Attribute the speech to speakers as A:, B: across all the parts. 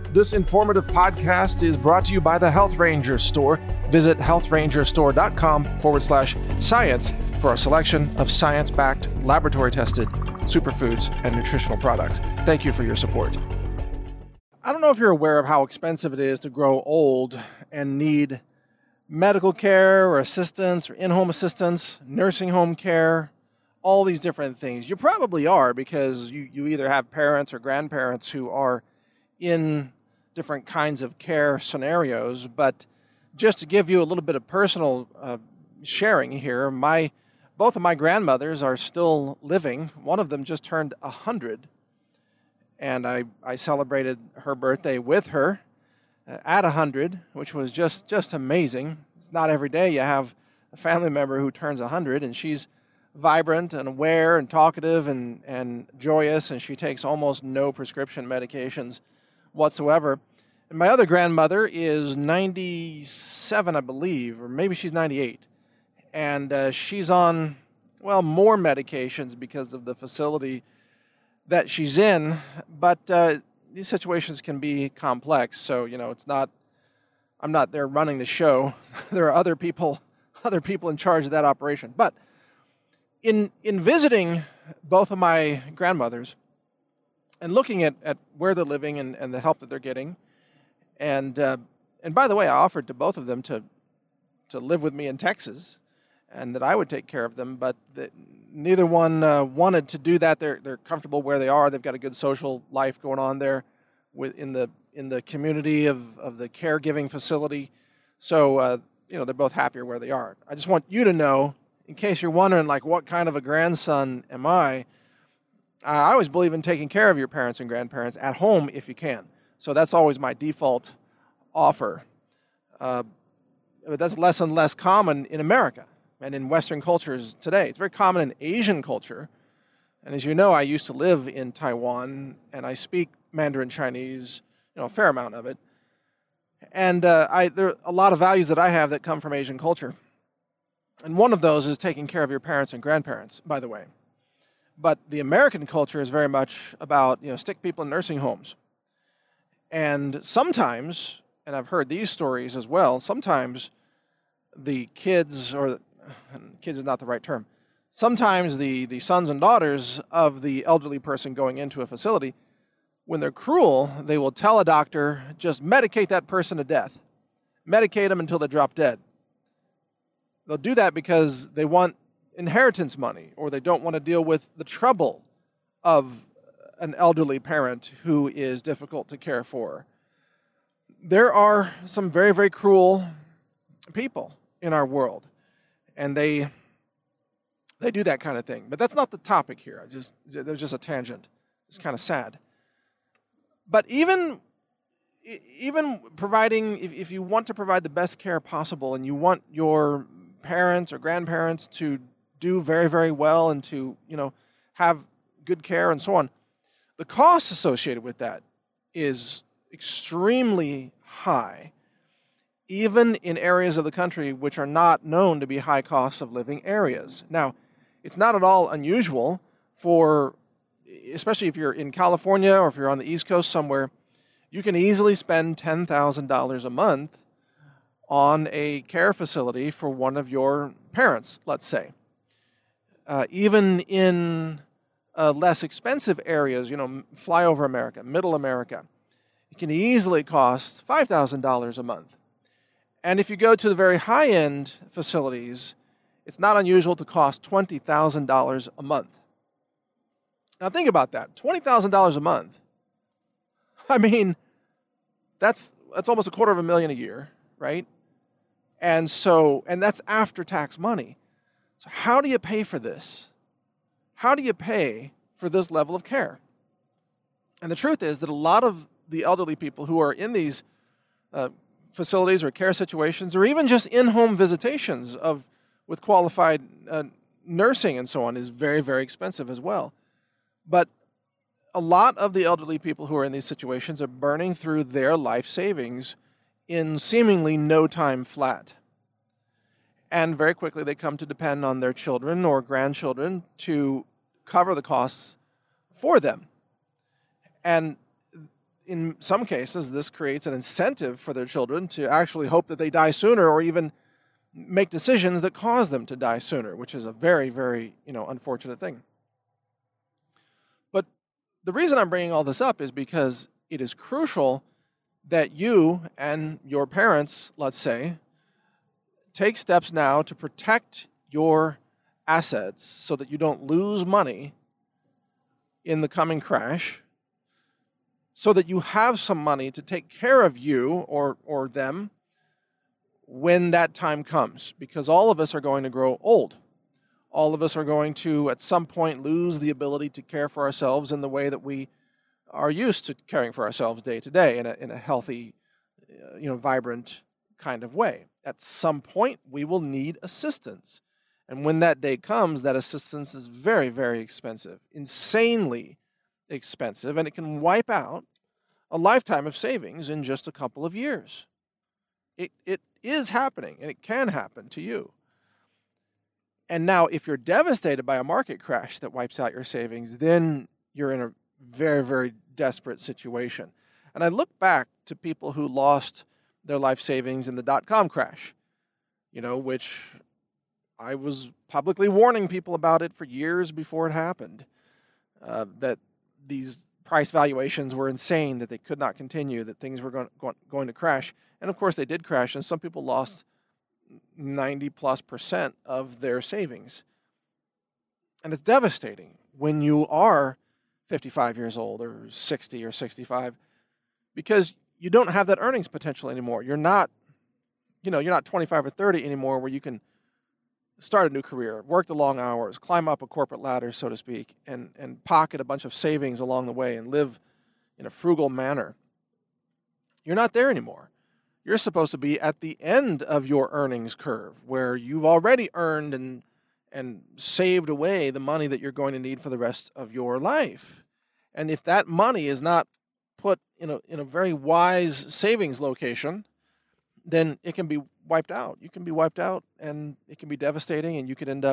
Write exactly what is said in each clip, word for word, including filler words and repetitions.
A: This informative podcast is brought to you by the Health Ranger Store. Visit healthrangerstore.com forward slash science for a selection of science-backed, laboratory-tested superfoods and nutritional products. Thank you for your support. I don't know if you're aware of how expensive it is to grow old and need medical care or assistance or in-home assistance, nursing home care, all these different things. You probably are, because you, you either have parents or grandparents who are in different kinds of care scenarios. But just to give you a little bit of personal uh, sharing here, my both of my grandmothers are still living. One of them just turned one hundred, and I, I celebrated her birthday with her uh, at one hundred, which was just, just amazing. It's not every day you have a family member who turns one hundred, and she's vibrant and aware and talkative and, and joyous, and she takes almost no prescription medications whatsoever. And my other grandmother is ninety-seven, I believe, or maybe she's ninety-eight. And uh, she's on, well, more medications because of the facility that she's in. But uh, these situations can be complex. So, you know, it's not, I'm not there running the show. There are other people, other people in charge of that operation. But in in visiting both of my grandmothers and looking at, at where they're living and, and the help that they're getting, and uh, and by the way, I offered to both of them to to live with me in Texas, and that I would take care of them, but that neither one uh, wanted to do that. They're they're comfortable where they are. They've got a good social life going on there, with in the in the community of, of the caregiving facility. So uh, you know, they're both happier where they are. I just want you to know, in case you're wondering, like, what kind of a grandson am I? I always believe in taking care of your parents and grandparents at home if you can. So that's always my default offer. Uh, but that's less and less common in America and in Western cultures today. It's very common in Asian culture. And as you know, I used to live in Taiwan, and I speak Mandarin Chinese, you know, a fair amount of it. And uh, I, there are a lot of values that I have that come from Asian culture. And one of those is taking care of your parents and grandparents, by the way. But the American culture is very much about, you know, stick people in nursing homes. And sometimes, and I've heard these stories as well, sometimes the kids, or kids is not the right term, sometimes the, the sons and daughters of the elderly person going into a facility, when they're cruel, they will tell a doctor, just medicate that person to death. Medicate them until they drop dead. They'll do that because they want inheritance money, or they don't want to deal with the trouble of an elderly parent who is difficult to care for. There are some very, very cruel people in our world, and they they do that kind of thing. But that's not the topic here. I just there's just a tangent. It's kind of sad. But even even providing, if, if you want to provide the best care possible, and you want your parents or grandparents to do very, very well and to, you know, have good care and so on, the cost associated with that is extremely high, even in areas of the country which are not known to be high cost of living areas. Now, it's not at all unusual for, especially if you're in California or if you're on the East Coast somewhere, you can easily spend ten thousand dollars a month on a care facility for one of your parents, let's say. Uh, even in uh, less expensive areas, you know, flyover America, middle America, it can easily cost five thousand dollars a month. And if you go to the very high-end facilities, it's not unusual to cost twenty thousand dollars a month. Now think about that, twenty thousand dollars a month. I mean, that's that's almost a quarter of a million a year, right? And so, and that's after-tax money. So how do you pay for this? How do you pay for this level of care? And the truth is that a lot of the elderly people who are in these uh, facilities or care situations, or even just in-home visitations of with qualified uh, nursing and so on, is very, very expensive as well. But a lot of the elderly people who are in these situations are burning through their life savings in seemingly no time flat. And very quickly they come to depend on their children or grandchildren to cover the costs for them. And in some cases, this creates an incentive for their children to actually hope that they die sooner, or even make decisions that cause them to die sooner, which is a very, very, you know, unfortunate thing. But the reason I'm bringing all this up is because it is crucial that you and your parents, let's say, take steps now to protect your assets so that you don't lose money in the coming crash, so that you have some money to take care of you or, or them when that time comes. Because all of us are going to grow old. All of us are going to, at some point, lose the ability to care for ourselves in the way that we are used to caring for ourselves day to day in a, in a healthy, uh, you know, vibrant kind of way. At some point, we will need assistance. And when that day comes, that assistance is very, very expensive, insanely expensive, and it can wipe out a lifetime of savings in just a couple of years. It, it is happening, and it can happen to you. And now, if you're devastated by a market crash that wipes out your savings, then you're in a very, very desperate situation. And I look back to people who lost their life savings in the dot-com crash, you know, which I was publicly warning people about it for years before it happened, uh, that these price valuations were insane, that they could not continue, that things were going, going, going to crash. And of course they did crash, and some people lost ninety plus percent of their savings. And it's devastating when you are fifty-five years old or sixty or sixty-five, because you don't have that earnings potential anymore. You're not, you know, you're not twenty-five or thirty anymore where you can start a new career, work the long hours, climb up a corporate ladder, so to speak, and, and pocket a bunch of savings along the way and live in a frugal manner. You're not there anymore. You're supposed to be at the end of your earnings curve, where you've already earned and, and saved away the money that you're going to need for the rest of your life. And if that money is not put in a, in a very wise savings location, then it can be wiped out. You can be wiped out, and it can be devastating, and you could end up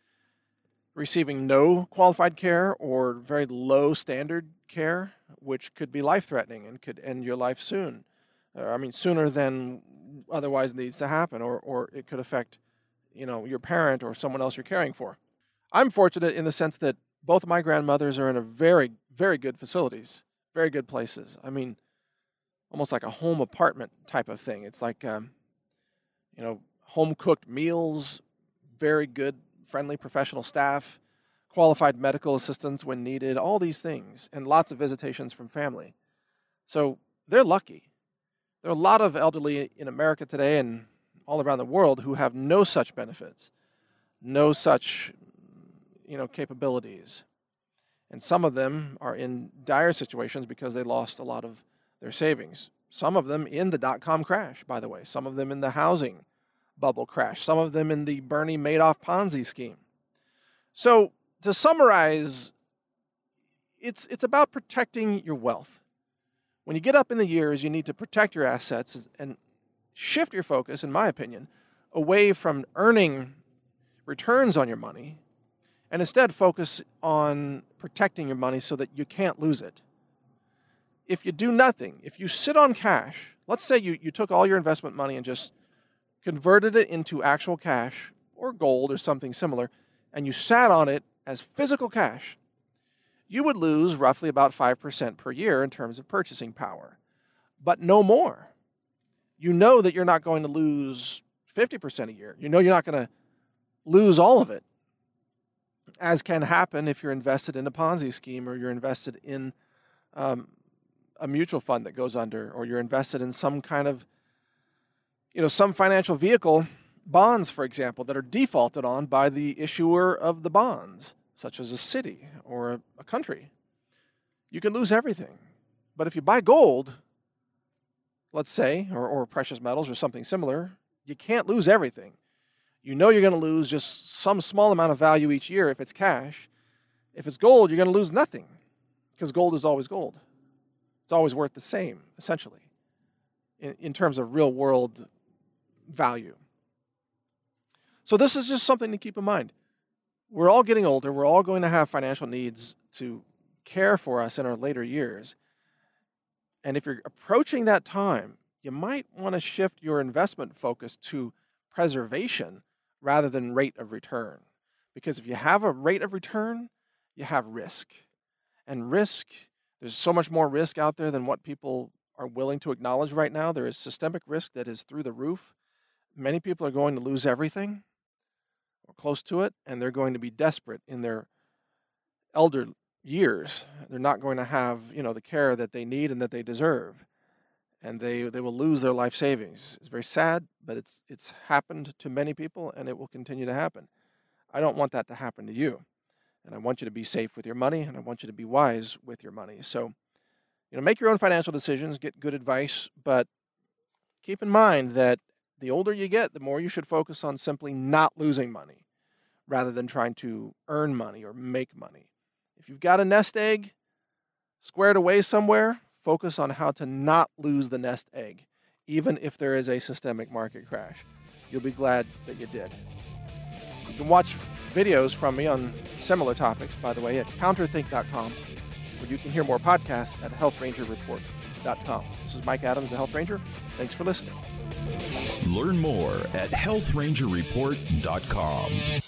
A: receiving no qualified care or very low standard care, which could be life-threatening and could end your life soon. Uh, I mean, sooner than otherwise needs to happen, or, or it could affect, you know, your parent or someone else you're caring for. I'm fortunate in the sense that both of my grandmothers are in a very, very good facilities, very good places. I mean, almost like a home apartment type of thing. It's like, um, you know, home-cooked meals, very good, friendly professional staff, qualified medical assistance when needed, all these things, and lots of visitations from family. So they're lucky. There are a lot of elderly in America today and all around the world who have no such benefits, no such, you know, capabilities. And some of them are in dire situations because they lost a lot of their savings. Some of them in the dot-com crash, by the way. Some of them in the housing bubble crash. Some of them in the Bernie Madoff Ponzi scheme. So to summarize, it's, it's about protecting your wealth. When you get up in the years, you need to protect your assets and shift your focus, in my opinion, away from earning returns on your money and instead focus on protecting your money so that you can't lose it. If you do nothing, if you sit on cash, let's say you, you took all your investment money and just converted it into actual cash or gold or something similar, and you sat on it as physical cash, you would lose roughly about five percent per year in terms of purchasing power, but no more. You know that you're not going to lose fifty percent a year. You know you're not going to lose all of it, as can happen if you're invested in a Ponzi scheme or you're invested in um, a mutual fund that goes under, or you're invested in some kind of, you know, some financial vehicle, bonds, for example, that are defaulted on by the issuer of the bonds, such as a city or a, a country. You can lose everything. But if you buy gold, let's say, or, or precious metals or something similar, you can't lose everything. You know you're going to lose just some small amount of value each year if it's cash. If it's gold, you're going to lose nothing, because gold is always gold. It's always worth the same, essentially, in, in terms of real-world value. So this is just something to keep in mind. We're all getting older. We're all going to have financial needs to care for us in our later years. And if you're approaching that time, you might want to shift your investment focus to preservation rather than rate of return. Because if you have a rate of return, you have risk. And risk, there's so much more risk out there than what people are willing to acknowledge right now. There is systemic risk that is through the roof. Many people are going to lose everything or close to it, and they're going to be desperate in their elder years. They're not going to have, you know, the care that they need and that they deserve. And they, they will lose their life savings. It's very sad, but it's it's happened to many people, and it will continue to happen. I don't want that to happen to you. And I want you to be safe with your money, and I want you to be wise with your money. So, you know, make your own financial decisions, get good advice, but keep in mind that the older you get, the more you should focus on simply not losing money rather than trying to earn money or make money. If you've got a nest egg squared away somewhere, focus on how to not lose the nest egg, even if there is a systemic market crash. You'll be glad that you did. You can watch videos from me on similar topics, by the way, at counterthink dot com, or you can hear more podcasts at health ranger report dot com. This is Mike Adams, the Health Ranger. Thanks for listening.
B: Learn more at health ranger report dot com.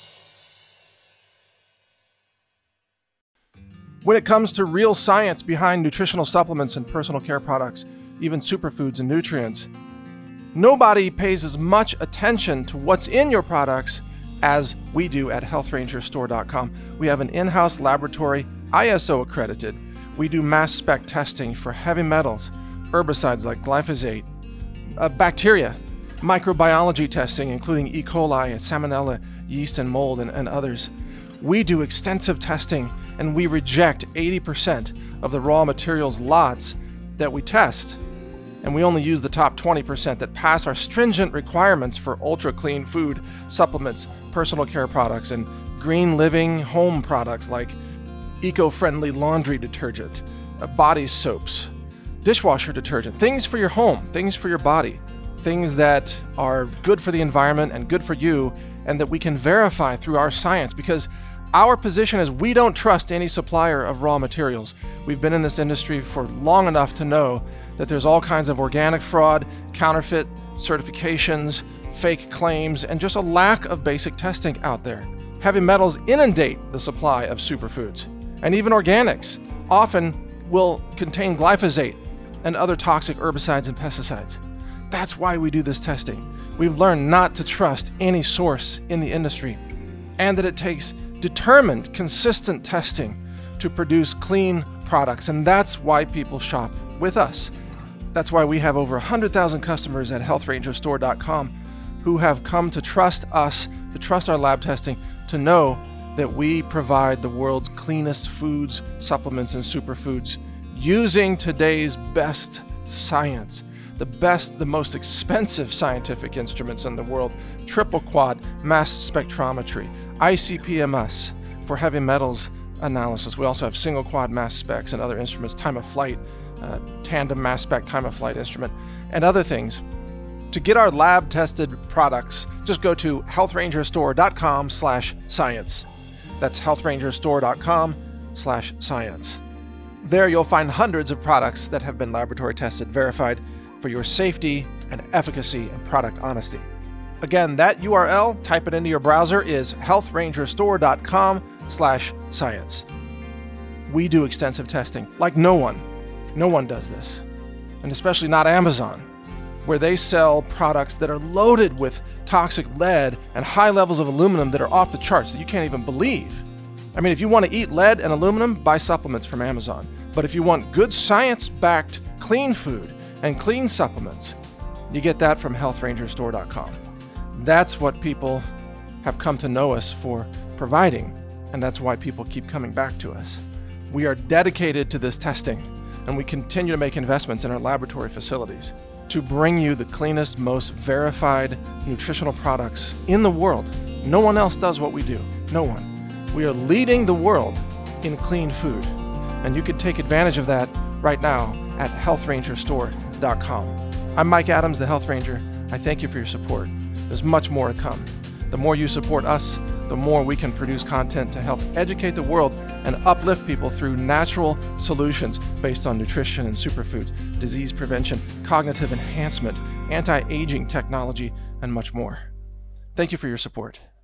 A: When it comes to real science behind nutritional supplements and personal care products, even superfoods and nutrients, nobody pays as much attention to what's in your products as we do at health ranger store dot com. We have an in-house laboratory, I S O accredited. We do mass spec testing for heavy metals, herbicides like glyphosate, uh, bacteria, microbiology testing, including E. coli, and salmonella, yeast and mold, and, and others. We do extensive testing, and we reject eighty percent of the raw materials lots that we test. And we only use the top twenty percent that pass our stringent requirements for ultra-clean food, supplements, personal care products, and green living home products like eco-friendly laundry detergent, uh, body soaps, dishwasher detergent, things for your home, things for your body, things that are good for the environment and good for you, and that we can verify through our science, because our position is we don't trust any supplier of raw materials. We've been in this industry for long enough to know that there's all kinds of organic fraud, counterfeit certifications, fake claims, and just a lack of basic testing out there. Heavy metals inundate the supply of superfoods, and even organics often will contain glyphosate and other toxic herbicides and pesticides. That's why we do this testing. We've learned not to trust any source in the industry, and that it takes determined, consistent testing to produce clean products, and that's why people shop with us. That's why we have over one hundred thousand customers at health ranger store dot com who have come to trust us, to trust our lab testing, to know that we provide the world's cleanest foods, supplements, and superfoods using today's best science, the best, the most expensive scientific instruments in the world, triple quad mass spectrometry, I C P M S for heavy metals analysis. We also have single quad mass specs and other instruments, time of flight, uh, tandem mass spec time of flight instrument, and other things. To get our lab tested products, just go to health ranger store dot com slash science. That's health ranger store dot com slash science. There you'll find hundreds of products that have been laboratory tested, verified for your safety and efficacy and product honesty. Again, that U R L, type it into your browser, is health ranger store dot com slash science. We do extensive testing like no one. No one does this. And especially not Amazon, where they sell products that are loaded with toxic lead and high levels of aluminum that are off the charts that you can't even believe. I mean, if you want to eat lead and aluminum, buy supplements from Amazon. But if you want good science-backed clean food and clean supplements, you get that from health ranger store dot com. That's what people have come to know us for providing, and that's why people keep coming back to us. We are dedicated to this testing, and we continue to make investments in our laboratory facilities to bring you the cleanest, most verified nutritional products in the world. No one else does what we do. No one. We are leading the world in clean food, and you can take advantage of that right now at health ranger store dot com. I'm Mike Adams, the Health Ranger. I thank you for your support. There's much more to come. The more you support us, the more we can produce content to help educate the world and uplift people through natural solutions based on nutrition and superfoods. disease prevention, cognitive enhancement, anti-aging technology, and much more. Thank you for your support.